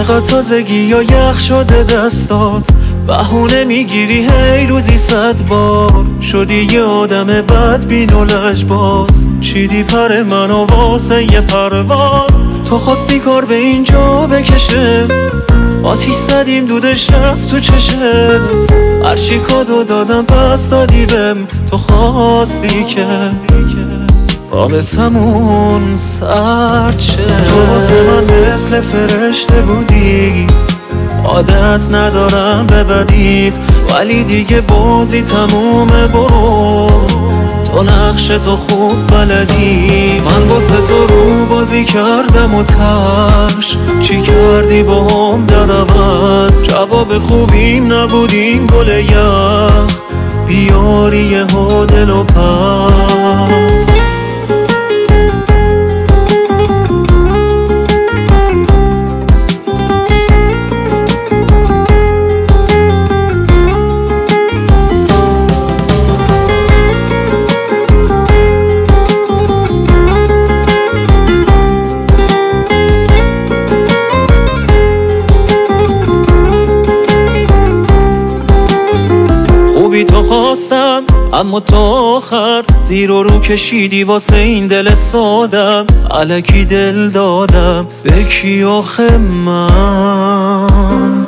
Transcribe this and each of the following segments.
چقدر تازگی یا یخ شده دستات، بهونه میگیری هی روزی 100 بار. شدی یه آدم بدبین و لجباز، چیدی پر منو واسه یه پرواز. تو خواستی کار به اینجا بکشه، آتیش زدیم دودش رفت تو چشت. هرچی کادو دادم پس دادی بهم، تو خواستی که رابطمون سرد شه. تو واسه من مثل فرشته بودی، عادت ندارم به بدیت، ولی دیگه بازی تمومه. برو تو نقش تو خوب بلدی، من واسه تو رو بازی کردم و ترش. چی کردی با هم در عوض؟ جواب خوبیم نبودیم گل یخ، بیاری یه ها دل و پس. خوبی تو خواستم اما تو آخر زیر و رو کشیدی واسه این دل سادم. الکی دل دادم به کی آخه من؟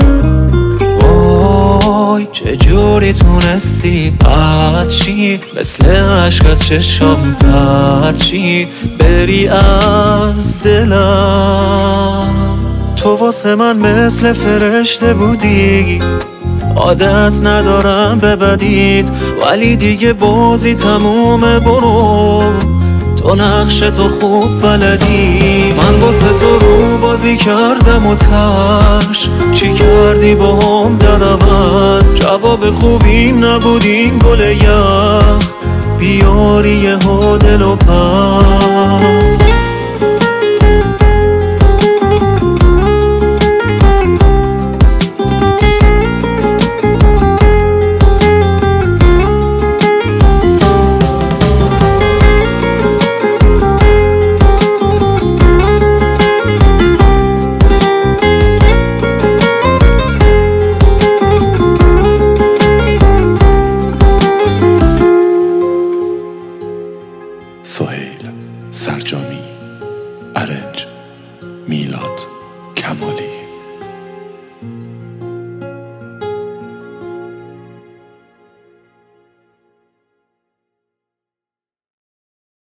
وای چجوری تونستی هرچی مثل عشق از چشام پرچی بری از دلم. تو واسه من مثل فرشته بودی، عادت ندارم به بدیت، ولی دیگه بازی تمومه. برو تو نقش تو خوب بلدی، من واسه تو رو بازی کردم و ترش. چی کردی با هم در عوض؟ جواب خوبیم نبودیم گل یخ، بیاری یه ها دل و پس.